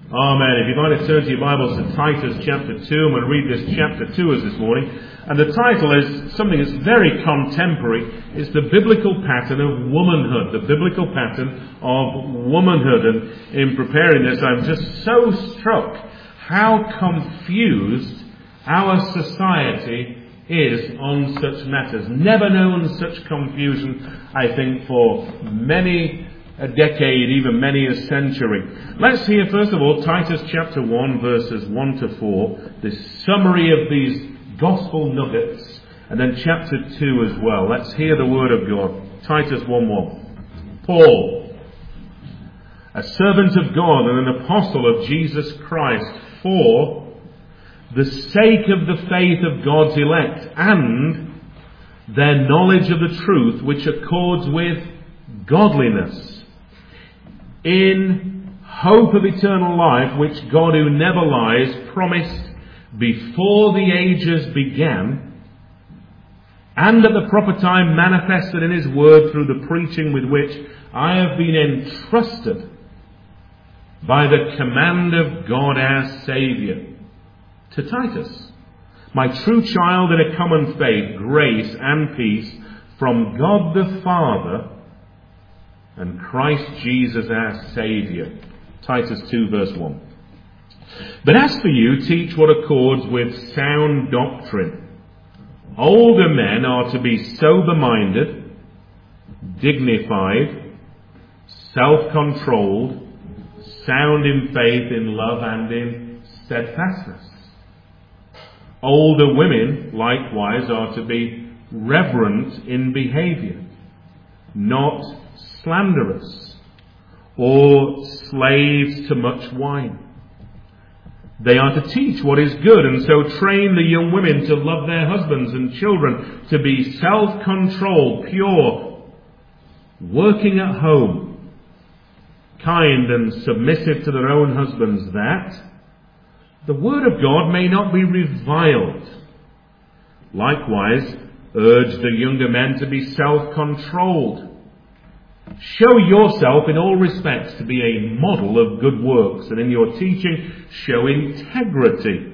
Amen. If you'd like to turn to your Bibles to Titus chapter 2, and we'll read this chapter to us this morning. And the title is something that's very contemporary. It's the biblical pattern of womanhood. The biblical pattern of womanhood. And in preparing this, I'm just so struck how confused our society is on such matters. Never known such confusion, I think, for many a decade, even many a century. Let's hear first of all Titus chapter 1 verses 1 to 4, this summary of these gospel nuggets, and then chapter 2 as well. Let's hear the word of God. Titus 1:1. Paul, a servant of God and an apostle of Jesus Christ, for the sake of the faith of God's elect and their knowledge of the truth which accords with godliness, in hope of eternal life, which God who never lies promised before the ages began, and at the proper time manifested in his word through the preaching with which I have been entrusted by the command of God our Saviour. To Titus, my true child in a common faith, grace and peace from God the Father and Christ Jesus our Saviour. Titus 2 verse 1. But as for you, teach what accords with sound doctrine. Older men are to be sober-minded, dignified, self-controlled, sound in faith, in love and in steadfastness. Older women, likewise, are to be reverent in behaviour, not slanderous, or slaves to much wine. They are to teach what is good, and so train the young women to love their husbands and children, to be self-controlled, pure, working at home, kind and submissive to their own husbands, that the word of God may not be reviled. Likewise, urge the younger men to be self-controlled. Show yourself in all respects to be a model of good works, and in your teaching show integrity,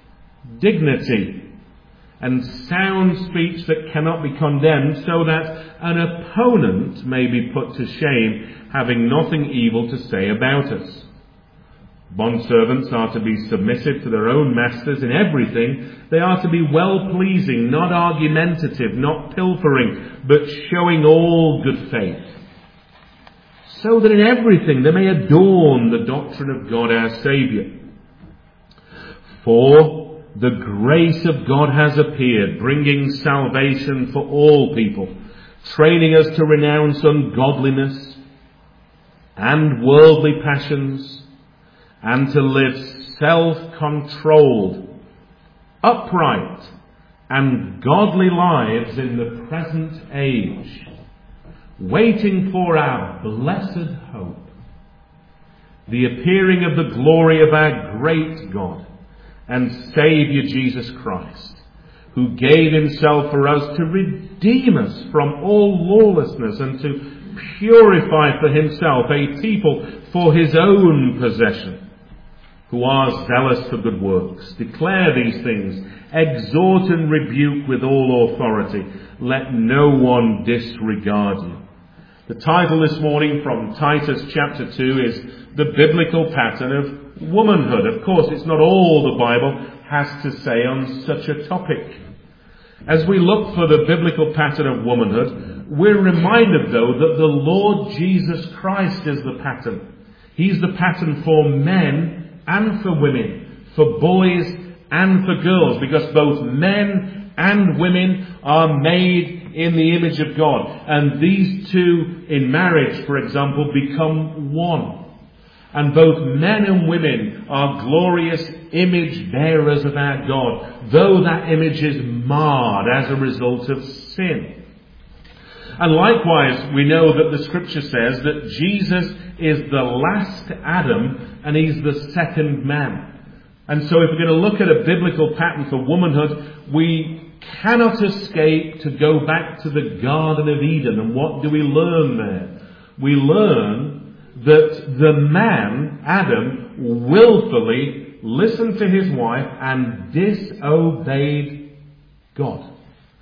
dignity, and sound speech that cannot be condemned, so that an opponent may be put to shame, having nothing evil to say about us. Bondservants are to be submissive to their own masters in everything. They are to be well-pleasing, not argumentative, not pilfering, but showing all good faith, so that in everything they may adorn the doctrine of God our Saviour. For the grace of God has appeared, bringing salvation for all people, training us to renounce ungodliness and worldly passions, and to live self-controlled, upright, and godly lives in the present age, waiting for our blessed hope, the appearing of the glory of our great God and Saviour Jesus Christ, who gave himself for us to redeem us from all lawlessness and to purify for himself a people for his own possession, who are zealous for good works. Declare these things, exhort and rebuke with all authority. Let no one disregard you. The title this morning from Titus chapter 2 is The Biblical Pattern of Womanhood. Of course, it's not all the Bible has to say on such a topic. As we look for the biblical pattern of womanhood, we're reminded, though, that the Lord Jesus Christ is the pattern. He's the pattern for men and for women, for boys and for girls, because both men and women are made in the image of God. And these two in marriage, for example, become one. And both men and women are glorious image bearers of our God, though that image is marred as a result of sin. And likewise, we know that the scripture says that Jesus is the last Adam and he's the second man. And so if we're going to look at a biblical pattern for womanhood, we cannot escape to go back to the Garden of Eden. And what do we learn there? We learn that the man, Adam, willfully listened to his wife and disobeyed God.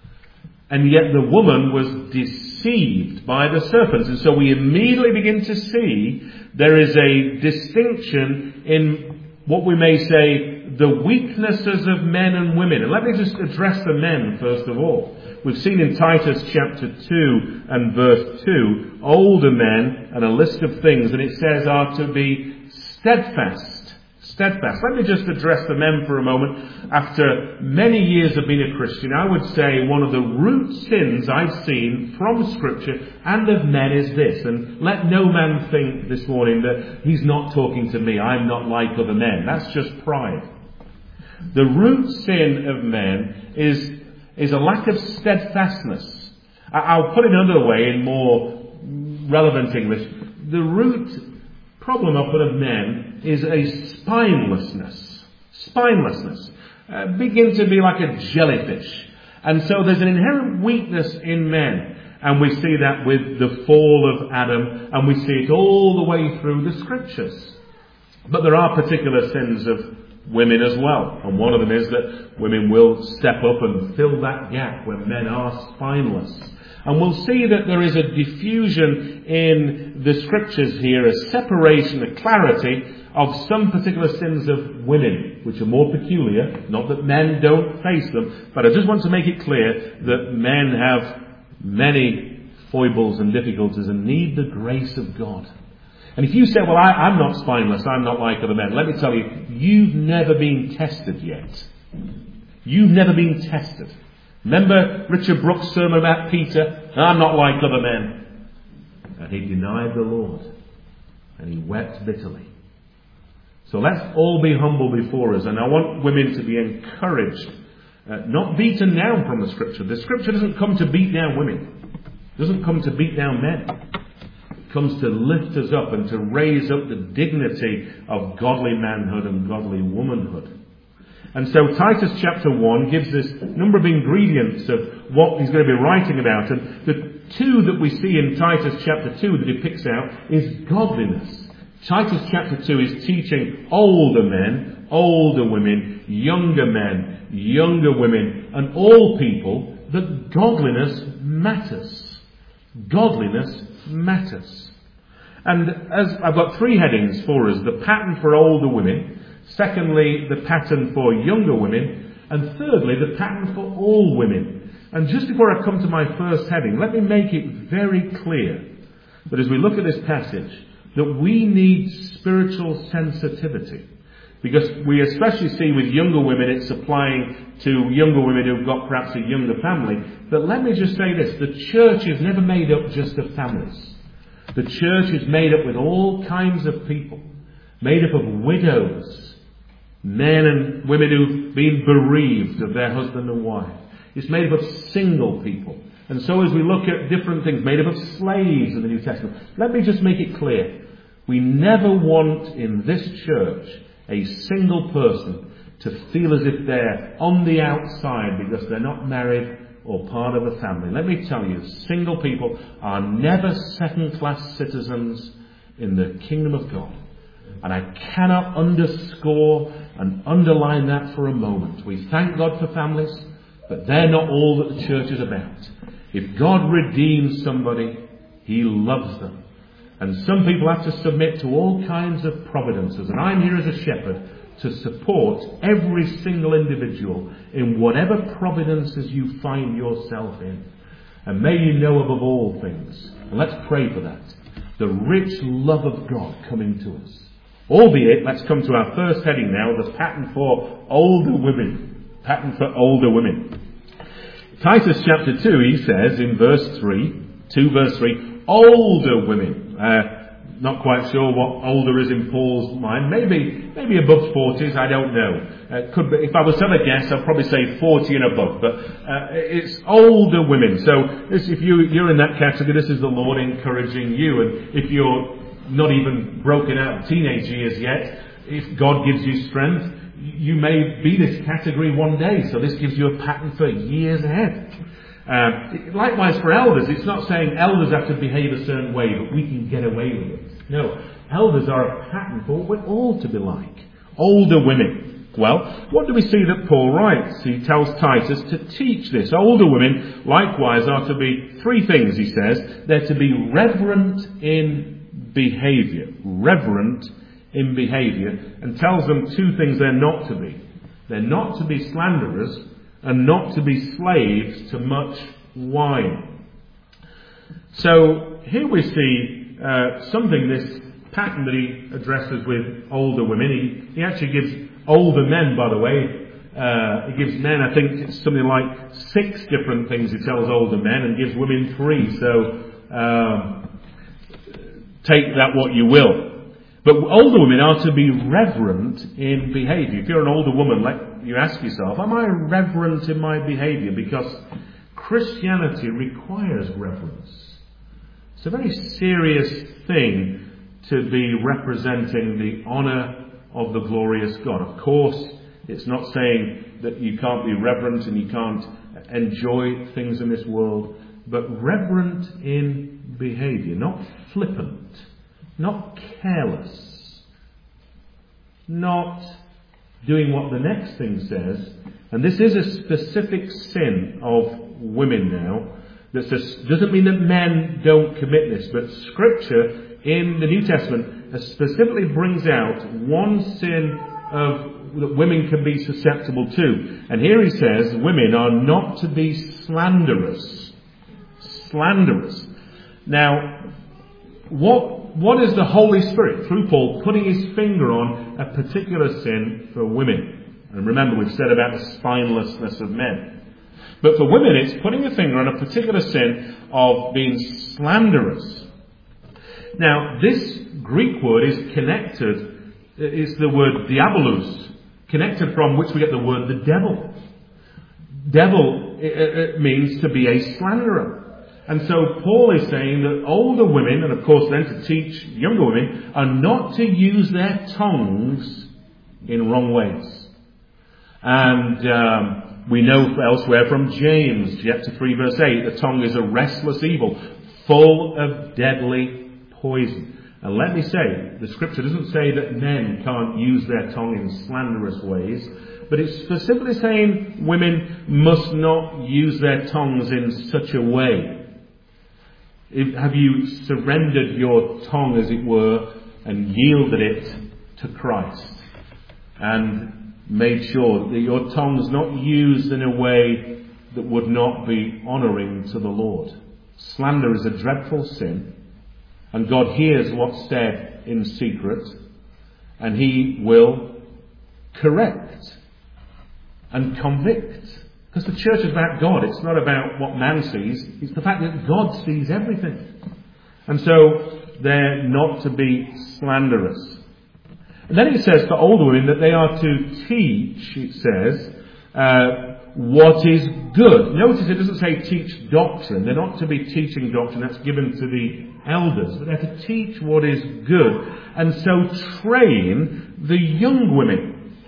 And yet the woman was deceived by the serpent. And so we immediately begin to see there is a distinction in what we may say the weaknesses of men and women. And let me just address the men first of all. We've seen in Titus chapter 2 and verse 2, older men and a list of things, and it says are to be steadfast. Steadfast. Let me just address the men for a moment. After many years of being a Christian, I would say one of the root sins I've seen from Scripture and of men is this. And let no man think this morning that he's not talking to me. I'm not like other men. That's just pride. The root sin of men is a lack of steadfastness. I'll put it another way in more relevant English. The root problem often of men is a spinelessness. Spinelessness. Begin to be like a jellyfish. And so there's an inherent weakness in men. And we see that with the fall of Adam, and we see it all the way through the Scriptures. But there are particular sins of women as well. And one of them is that women will step up and fill that gap where men are spineless. And we'll see that there is a diffusion in the Scriptures here, a separation, a clarity of some particular sins of women, which are more peculiar. Not that men don't face them, but I just want to make it clear that men have many foibles and difficulties and need the grace of God. And if you say, well, I'm not spineless, I'm not like other men, let me tell you, you've never been tested yet. You've never been tested. Remember Richard Brooks' sermon about Peter? I'm not like other men. And he denied the Lord. And he wept bitterly. So let's all be humble before us. And I want women to be encouraged. Not beaten down from the Scripture. The Scripture doesn't come to beat down women. It doesn't come to beat down men. It comes to lift us up and to raise up the dignity of godly manhood and godly womanhood. And so Titus chapter 1 gives this number of ingredients of what he's going to be writing about. And the two that we see in Titus chapter 2 that he picks out is godliness. Titus chapter 2 is teaching older men, older women, younger men, younger women, and all people that godliness matters. Godliness matters. And as I've got three headings for us: the pattern for older women, secondly, the pattern for younger women, and thirdly, the pattern for all women. And just before I come to my first heading, let me make it very clear that as we look at this passage, that we need spiritual sensitivity. Because we especially see with younger women, it's applying to younger women who've got perhaps a younger family. But let me just say this: the church is never made up just of families. The church is made up with all kinds of people. Made up of widows, men and women who've been bereaved of their husband and wife. It's made up of single people. And so as we look at different things, made up of slaves in the New Testament, let me just make it clear. We never want in this church a single person to feel as if they're on the outside because they're not married or part of a family. Let me tell you, single people are never second-class citizens in the kingdom of God. And I cannot underscore and underline that for a moment. We thank God for families, but they're not all that the church is about. If God redeems somebody, He loves them. And some people have to submit to all kinds of providences. And I'm here as a shepherd to support every single individual in whatever providences you find yourself in. And may you know above all things, and let's pray for that, the rich love of God coming to us. Albeit, let's come to our first heading now, the pattern for older women. Pattern for older women. Titus chapter 2, he says in verse 3, older women. Not quite sure what older is in Paul's mind. Maybe above 40s, I don't know. Could be, if I was to have a guess, I'd probably say 40 and above. But it's older women. So if you're in that category, this is the Lord encouraging you. And if you're not even broken out of teenage years yet, if God gives you strength, you may be this category one day. So this gives you a pattern for years ahead. Likewise for elders, it's not saying elders have to behave a certain way, but we can get away with it. No, elders are a pattern for what we're all to be like. Older women. Well, what do we see that Paul writes? He tells Titus to teach this. Older women, likewise, are to be three things, he says. They're to be reverent in behaviour. Reverent in behaviour. And tells them two things they're not to be. They're not to be slanderers and not to be slaves to much wine. So here we see something, this pattern that he addresses with older women. He actually gives older men, by the way, he gives men, I think, something like 6 different things he tells older men, and gives women 3. So take that what you will. But older women are to be reverent in behaviour. If you're an older woman, you ask yourself, am I reverent in my behaviour? Because Christianity requires reverence. It's a very serious thing to be representing the honour of the glorious God. Of course, it's not saying that you can't be reverent and you can't enjoy things in this world, but reverent in behaviour, not flippant, not careless, not doing what the next thing says. And this is a specific sin of women now. That doesn't mean that men don't commit this, but Scripture in the New Testament specifically brings out one sin that women can be susceptible to. And here he says women are not to be slanderous. Slanderous. Now, what is the Holy Spirit, through Paul, putting his finger on a particular sin for women? And remember, we've said about the spinelessness of men. But for women, it's putting a finger on a particular sin of being slanderous. Now, this Greek word is connected, is the word diabolos, connected from which we get the word the devil. Devil, it means to be a slanderer. And so Paul is saying that older women, and of course then to teach younger women, are not to use their tongues in wrong ways. And we know elsewhere from James, chapter 3, verse 8, the tongue is a restless evil, full of deadly poison. And let me say, the Scripture doesn't say that men can't use their tongue in slanderous ways, but it's specifically saying women must not use their tongues in such a way. Have you surrendered your tongue, as it were, and yielded it to Christ? And made sure that your tongue is not used in a way that would not be honouring to the Lord. Slander is a dreadful sin, and God hears what's said in secret, and He will correct and convict. Because the church is about God. It's not about what man sees. It's the fact that God sees everything. And so they're not to be slanderous. And then it says for older women that they are to teach, it says, what is good. Notice it doesn't say teach doctrine. They're not to be teaching doctrine. That's given to the elders. But they're to teach what is good. And so train the young women.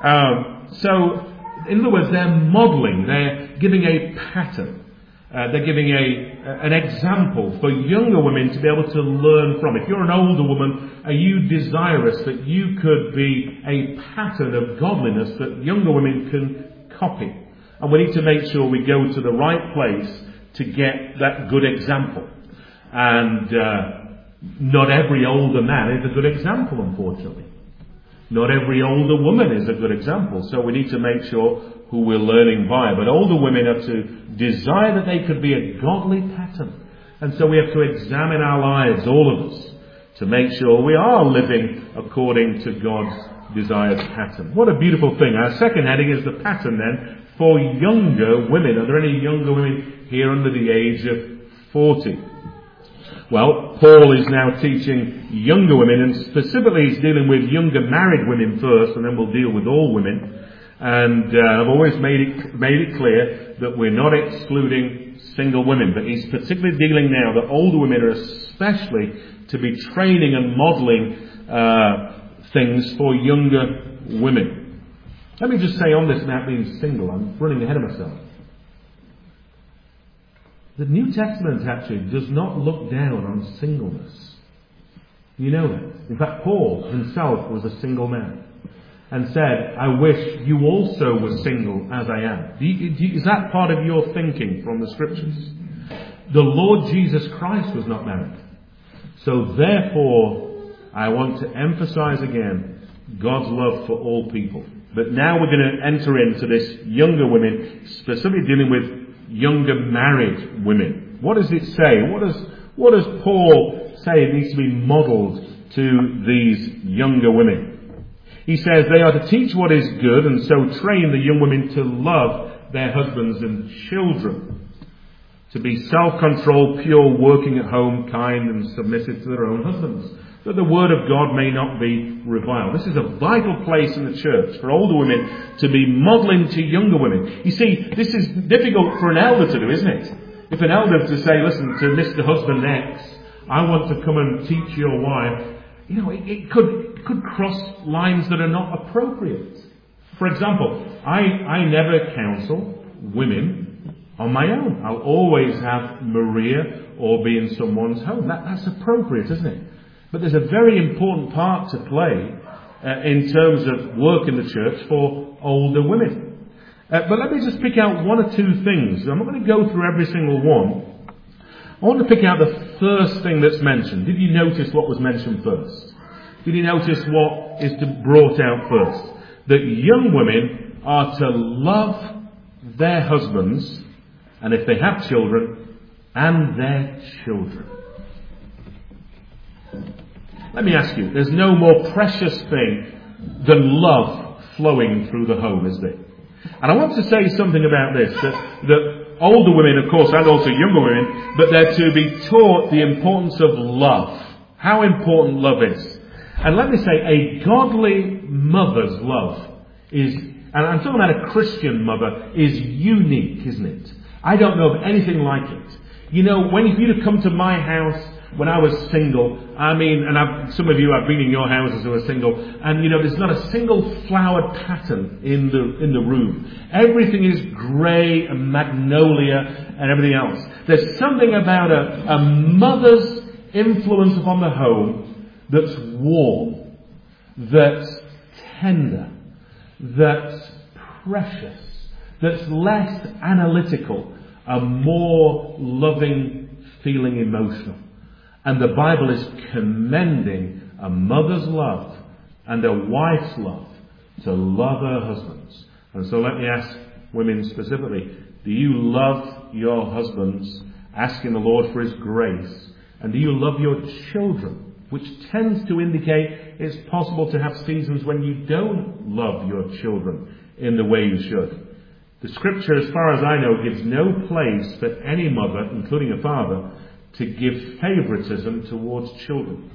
So, in other words, they're modelling. They're giving a pattern. They're giving an example for younger women to be able to learn from. If you're an older woman, are you desirous that you could be a pattern of godliness that younger women can copy? And we need to make sure we go to the right place to get that good example. And not every older man is a good example, unfortunately. Not every older woman is a good example. So we need to make sure who we're learning by. But older women are to desire that they could be a godly pattern. And so we have to examine our lives, all of us, to make sure we are living according to God's desired pattern. What a beautiful thing. Our second heading is the pattern then for younger women. Are there any younger women here under the age of 40? Well, Paul is now teaching younger women, and specifically he's dealing with younger married women first, and then we'll deal with all women. And I've always made it clear that we're not excluding single women, but he's particularly dealing now that older women are especially to be training and modelling things for younger women. Let me just say on this about being single, I'm running ahead of myself. The New Testament actually does not look down on singleness. You know that. In fact, Paul himself was a single man and said, I wish you also were single as I am. Is that part of your thinking from the Scriptures? The Lord Jesus Christ was not married. So therefore, I want to emphasize again God's love for all people. But now we're going to enter into this younger women, specifically dealing with younger married women. What does it say? What does Paul say it needs to be modelled to these younger women? He says they are to teach what is good and so train the young women to love their husbands and children, to be self-controlled, pure, working at home, kind and submissive to their own husbands, that the word of God may not be reviled. This is a vital place in the church for older women to be modelling to younger women. You see, this is difficult for an elder to do, isn't it? If an elder to say, listen, to Mr. Husband X, I want to come and teach your wife, it could cross lines that are not appropriate. For example, I never counsel women on my own. I'll always have Maria or be in someone's home. That's appropriate, isn't it? But there's a very important part to play in terms of work in the church for older women. But let me just pick out one or two things. I'm not going to go through every single one. I want to pick out the first thing that's mentioned. Did you notice what was mentioned first? Did you notice what is brought out first? That young women are to love their husbands, and if they have children, and their children. Let me ask you, there's no more precious thing than love flowing through the home, is there? And I want to say something about this, that older women, of course, and also younger women, but they're to be taught the importance of love. How important love is. And let me say, a godly mother's love is, and I'm talking about a Christian mother, is unique, isn't it? I don't know of anything like it. If you'd have come to my house when I was single, some of you, I've been in your houses who are single, and there's not a single flowered pattern in the room. Everything is grey and magnolia and everything else. There's something about a mother's influence upon the home that's warm, that's tender, that's precious, that's less analytical, a more loving, feeling emotional. And the Bible is commending a mother's love and a wife's love to love her husbands. And so let me ask women specifically, do you love your husbands, asking the Lord for His grace? And do you love your children? Which tends to indicate it's possible to have seasons when you don't love your children in the way you should. The Scripture, as far as I know, gives no place for any mother, including a father, to give favoritism towards children.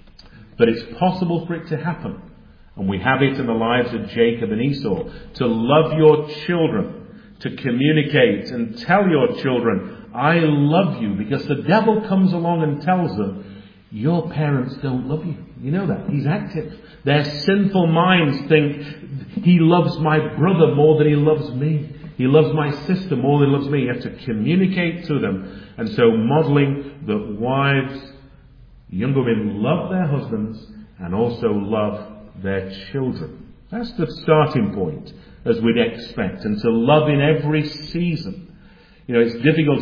But it's possible for it to happen. And we have it in the lives of Jacob and Esau. To love your children, to communicate and tell your children, I love you, because the devil comes along and tells them, your parents don't love you. You know that. He's active. Their sinful minds think, he loves my brother more than he loves me. He loves my sister more than he loves me. You have to communicate to them. And so modelling that wives, young women, love their husbands and also love their children. That's the starting point, as we'd expect. And to love in every season. It's difficult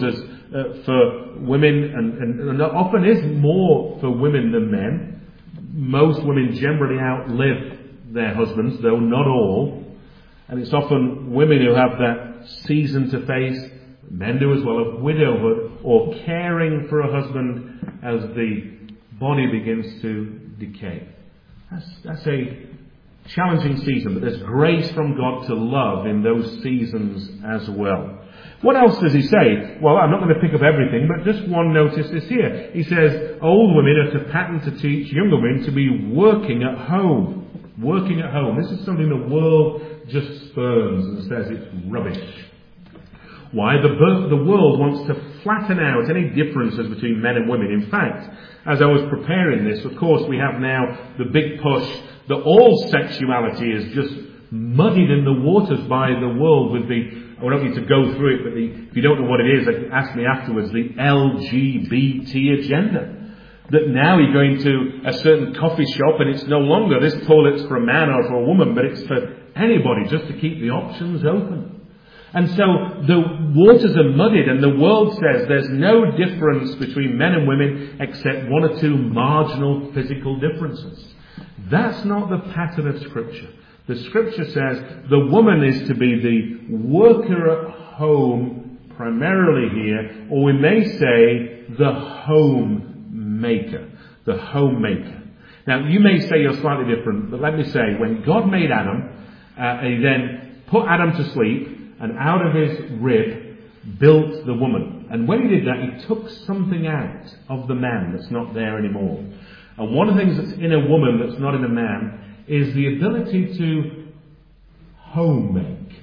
for women, and often is more for women than men. Most women generally outlive their husbands, though not all. And it's often women who have that season to face, men do as well, of widowhood or caring for a husband as the body begins to decay. That's a challenging season, but there's grace from God to love in those seasons as well. What else does he say? Well, I'm not going to pick up everything, but just one notice is here. He says, old women are to pattern to teach younger women to be working at home. Working at home. This is something the world just spurns and says it's rubbish. Why? The world wants to flatten out any differences between men and women. In fact, as I was preparing this, of course, we have now the big push that all sexuality is just muddied in the waters by the world with I don't need to go through it, but if you don't know what it is, ask me afterwards, the LGBT agenda. That now you go into a certain coffee shop and it's no longer this toilet's for a man or for a woman, but it's for anybody, just to keep the options open. And so the waters are muddied, and the world says there's no difference between men and women except one or two marginal physical differences. That's not the pattern of Scripture. The Scripture says the woman is to be the worker at home, primarily here, or we may say the homemaker. The homemaker. Now, you may say you're slightly different, but let me say, when God made Adam, he then put Adam to sleep, and out of his rib built the woman. And when he did that, he took something out of the man that's not there anymore. And one of the things that's in a woman that's not in a man is the ability to homemake.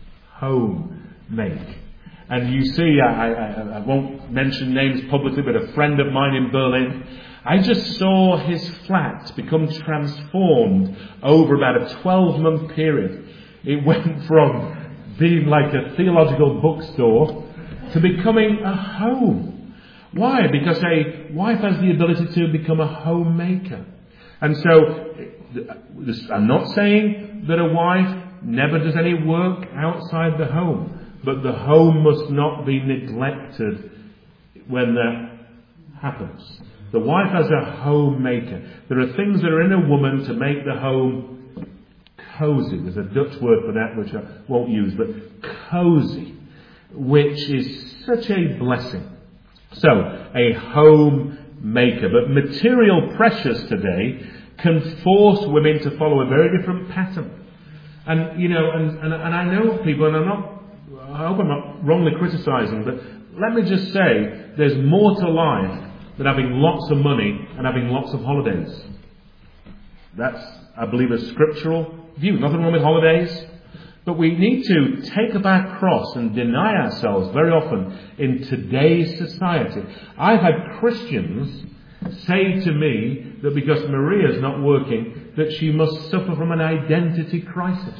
Homemake. And you see, I won't mention names publicly, but a friend of mine in Berlin, I just saw his flat become transformed over about a 12-month period. It went from being like a theological bookstore to becoming a home. Why? Because a wife has the ability to become a homemaker. And so, I'm not saying that a wife never does any work outside the home, but the home must not be neglected when that happens. The wife as a homemaker. There are things that are in a woman to make the home cozy. There's a Dutch word for that which I won't use, but cozy, which is such a blessing. So, a homemaker. But material pressures today can force women to follow a very different pattern. And, and I know people, and I hope I'm not wrongly criticising, but let me just say, there's more to life than having lots of money and having lots of holidays. That's, I believe, a scriptural view. Nothing wrong with holidays. But we need to take up our cross and deny ourselves very often in today's society. I've had Christians say to me that because Maria's not working, that she must suffer from an identity crisis.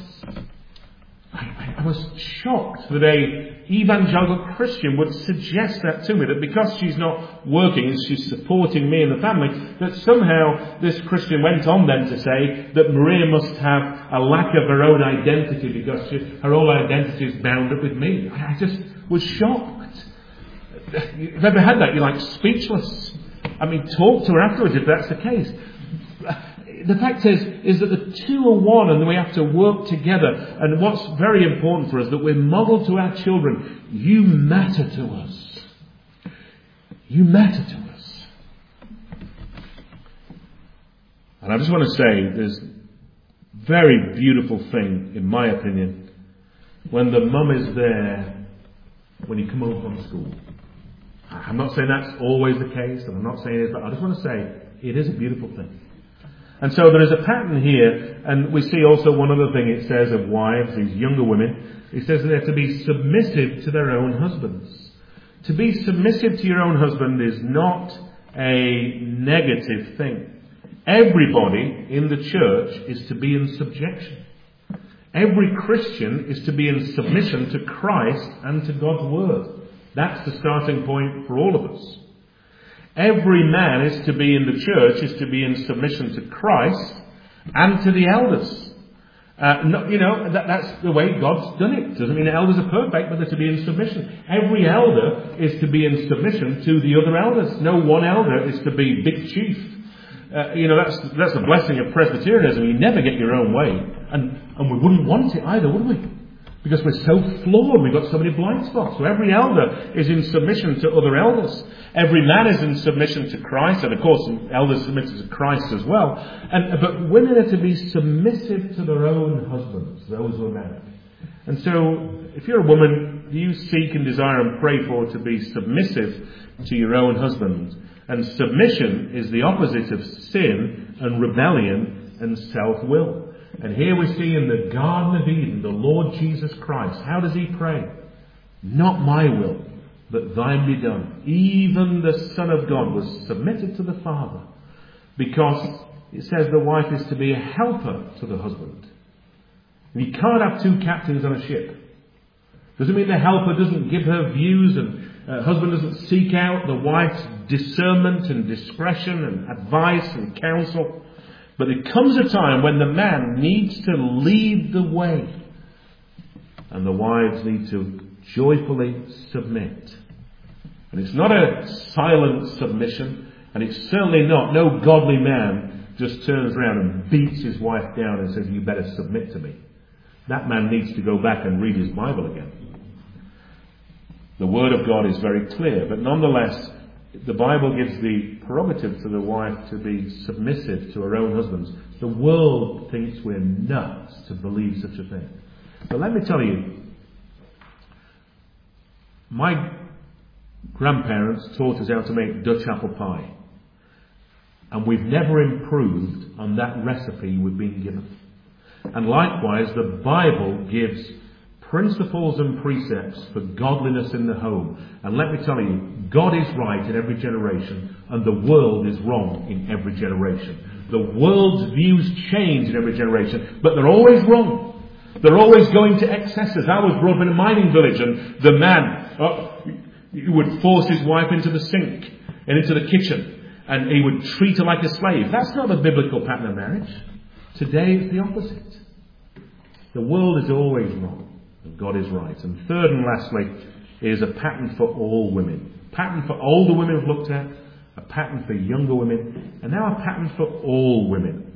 I was shocked that a evangelical Christian would suggest that to me, that because she's not working and she's supporting me and the family, that somehow this Christian went on then to say that Maria must have a lack of her own identity because her whole identity is bound up with me. I just was shocked. You've ever had that? You're like speechless. I mean, talk to her afterwards if that's the case. The fact is that the two are one and we have to work together. And what's very important for us, that we're modeled to our children. You matter to us. You matter to us. And I just want to say, there's a very beautiful thing, in my opinion, when the mum is there when you come home from school. I'm not saying that's always the case, and I'm not saying it is, but I just want to say, it is a beautiful thing. And so there is a pattern here, and we see also one other thing it says of wives, these younger women. It says that they're to be submissive to their own husbands. To be submissive to your own husband is not a negative thing. Everybody in the church is to be in subjection. Every Christian is to be in submission to Christ and to God's Word. That's the starting point for all of us. Every man is to be in the church, is to be in submission to Christ and to the elders. That's the way God's done it. Doesn't mean the elders are perfect, but they're to be in submission. Every elder is to be in submission to the other elders. No one elder is to be big chief. That's the blessing of Presbyterianism. You never get your own way. And we wouldn't want it either, would we? Because we're so flawed, we've got so many blind spots. So every elder is in submission to other elders. Every man is in submission to Christ, and of course elders submitted to Christ as well. But women are to be submissive to their own husbands, those who are married. And so, if you're a woman, you seek and desire and pray for to be submissive to your own husband. And submission is the opposite of sin and rebellion and self-will. And here we see in the Garden of Eden, the Lord Jesus Christ. How does he pray? Not my will, but thine be done. Even the Son of God was submitted to the Father. Because it says the wife is to be a helper to the husband. And you can't have two captains on a ship. Doesn't mean the helper doesn't give her views and husband doesn't seek out the wife's discernment and discretion and advice and counsel. But there comes a time when the man needs to lead the way. And the wives need to joyfully submit. And it's not a silent submission. And it's certainly not, no godly man just turns around and beats his wife down and says, you better submit to me. That man needs to go back and read his Bible again. The Word of God is very clear, but nonetheless, the Bible gives the prerogative to the wife to be submissive to her own husbands. The world thinks we're nuts to believe such a thing. But let me tell you, my grandparents taught us how to make Dutch apple pie. And we've never improved on that recipe we've been given. And likewise, the Bible gives principles and precepts for godliness in the home. And let me tell you, God is right in every generation, and the world is wrong in every generation. The world's views change in every generation, but they're always wrong. They're always going to excesses. I was brought up in a mining village, and the man he would force his wife into the sink and into the kitchen, and he would treat her like a slave. That's not the biblical pattern of marriage. Today it's the opposite. The world is always wrong, and God is right. And third and lastly is a pattern for all women. A pattern for older women we've looked at, a pattern for younger women, and now a pattern for all women.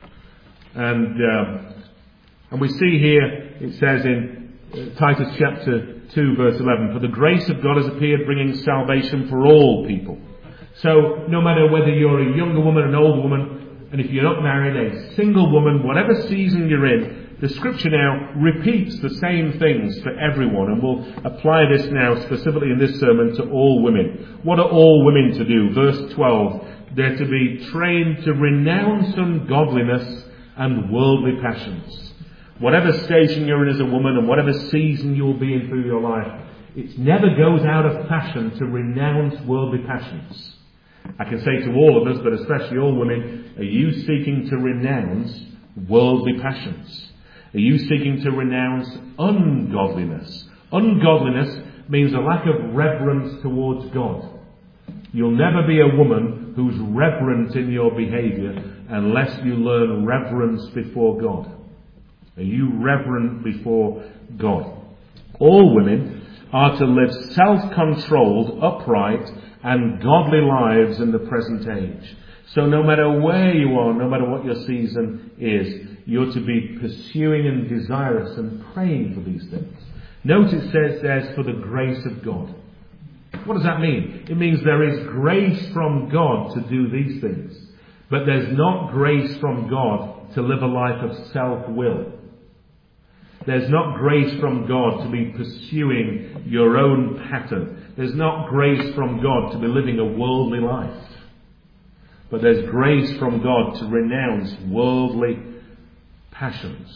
And we see here, it says in Titus chapter 2 verse 11, for the grace of God has appeared, bringing salvation for all people. So no matter whether you're a younger woman, an older woman, and if you're not married, a single woman, whatever season you're in, the scripture now repeats the same things for everyone, and we'll apply this now specifically in this sermon to all women. What are all women to do? Verse 12, they're to be trained to renounce ungodliness and worldly passions. Whatever station you're in as a woman and whatever season you'll be in through your life, it never goes out of fashion to renounce worldly passions. I can say to all of us, but especially all women, are you seeking to renounce worldly passions? Are you seeking to renounce ungodliness? Ungodliness means a lack of reverence towards God. You'll never be a woman who's reverent in your behaviour unless you learn reverence before God. Are you reverent before God? All women are to live self-controlled, upright, and godly lives in the present age. So no matter where you are, no matter what your season is, you're to be pursuing and desirous and praying for these things. Note it says there's for the grace of God. What does that mean? It means there is grace from God to do these things. But there's not grace from God to live a life of self-will. There's not grace from God to be pursuing your own pattern. There's not grace from God to be living a worldly life. But there's grace from God to renounce worldly passions.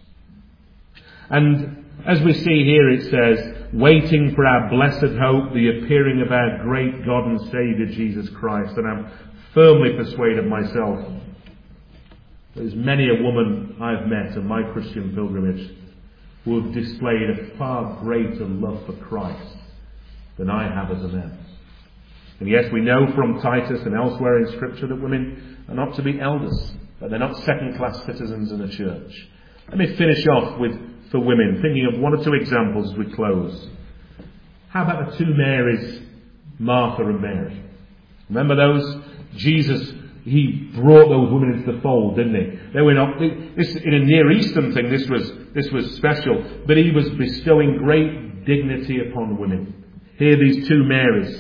And as we see here, it says, waiting for our blessed hope, the appearing of our great God and Saviour Jesus Christ. And I'm firmly persuaded myself there's many a woman I've met in my Christian pilgrimage who have displayed a far greater love for Christ than I have as a man. And yes, we know from Titus and elsewhere in Scripture that women are not to be elders, but they're not second-class citizens in a church. Let me finish off for women, thinking of one or two examples as we close. How about the two Marys, Martha and Mary? Remember those? Jesus, he brought those women into the fold, didn't he? They were not, this, in a Near Eastern thing, this was special, but he was bestowing great dignity upon women. Here these two Marys,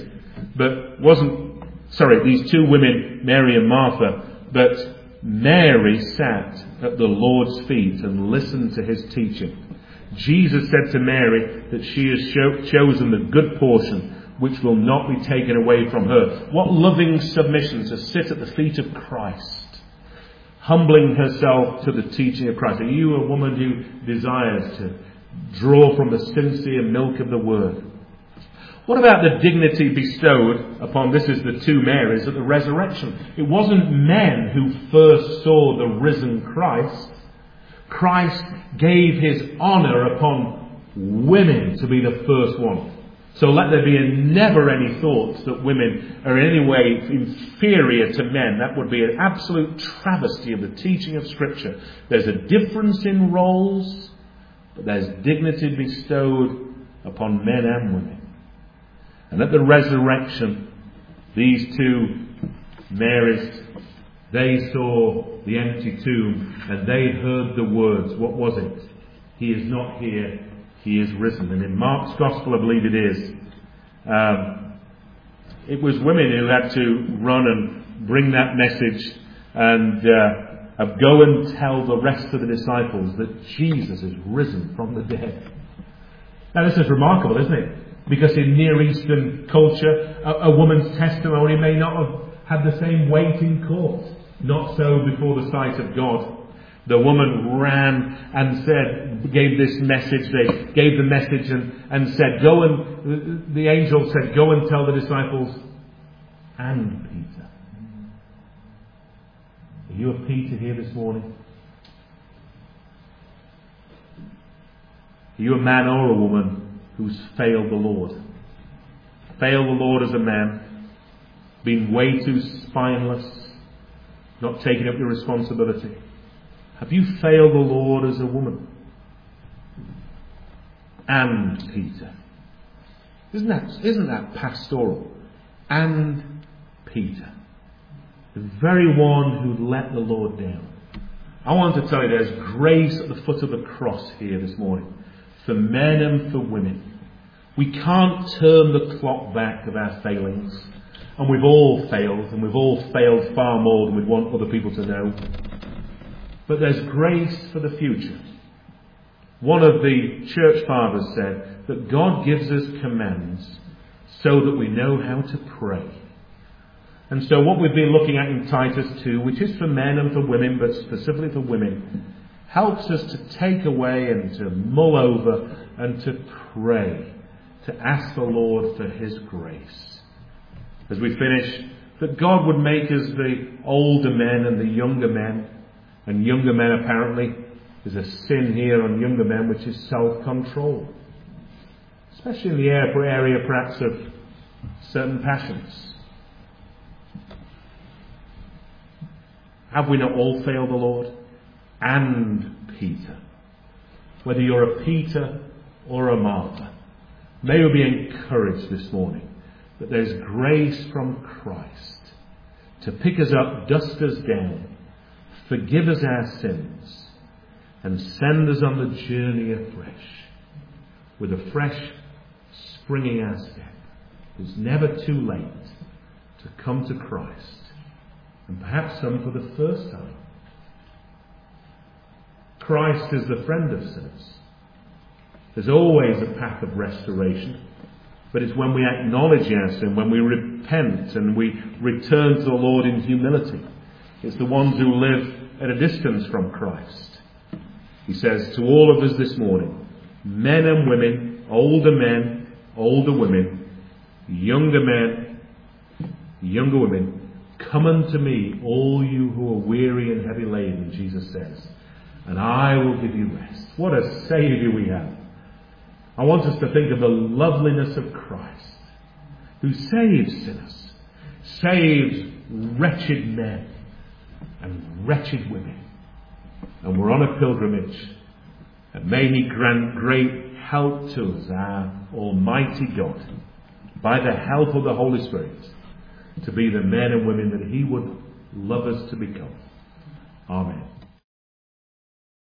these two women, Mary and Martha, but Mary sat at the Lord's feet and listened to his teaching. Jesus said to Mary that she has chosen the good portion which will not be taken away from her. What loving submission to sit at the feet of Christ, humbling herself to the teaching of Christ. Are you a woman who desires to draw from the sincere milk of the Word? What about the dignity bestowed upon, this is the two Marys, at the resurrection? It wasn't men who first saw the risen Christ. Christ gave his honour upon women to be the first one. So let there be never any thoughts that women are in any way inferior to men. That would be an absolute travesty of the teaching of Scripture. There's a difference in roles, but there's dignity bestowed upon men and women. And at the resurrection, these two Marys, they saw the empty tomb and they heard the words. What was it? He is not here, he is risen. And in Mark's Gospel, I believe it is, it was women who had to run and bring that message and go and tell the rest of the disciples that Jesus is risen from the dead. Now this is remarkable, isn't it? Because in Near Eastern culture, a woman's testimony may not have had the same weight in court. Not so before the sight of God. The woman ran and gave this message. They gave the message and said, the angel said, go and tell the disciples and Peter. Are you a Peter here this morning? Are you a man or a woman who's failed the Lord? Failed the Lord as a man, been way too spineless, not taking up your responsibility. Have you failed the Lord as a woman? And Peter. Isn't that pastoral? And Peter. The very one who let the Lord down. I want to tell you there's grace at the foot of the cross here this morning. For men and for women. We can't turn the clock back of our failings. And we've all failed. And we've all failed far more than we want other people to know. But there's grace for the future. One of the church fathers said that God gives us commands so that we know how to pray. And so what we've been looking at in Titus 2, which is for men and for women, but specifically for women, helps us to take away and to mull over and to pray, to ask the Lord for His grace. As we finish, that God would make us the older men and the younger men. And younger men, apparently, there's a sin here on younger men, which is self-control. Especially in the area, perhaps, of certain passions. Have we not all failed the Lord? And Peter. Whether you're a Peter or a Martha, may we be encouraged this morning that there's grace from Christ to pick us up, dust us down, forgive us our sins, and send us on the journey afresh, with a fresh springing our step. It's never too late to come to Christ, and perhaps some for the first time. Christ is the friend of sinners. There's always a path of restoration, but it's when we acknowledge our sin, when we repent and we return to the Lord in humility. It's the ones who live at a distance from Christ. He says to all of us this morning, men and women, older women, younger men, younger women, come unto me, all you who are weary and heavy laden, Jesus says, and I will give you rest. What a Saviour we have. I want us to think of the loveliness of Christ, who saves sinners, saves wretched men and wretched women. And we're on a pilgrimage, and may He grant great help to us, our Almighty God, by the help of the Holy Spirit, to be the men and women that He would love us to become. Amen.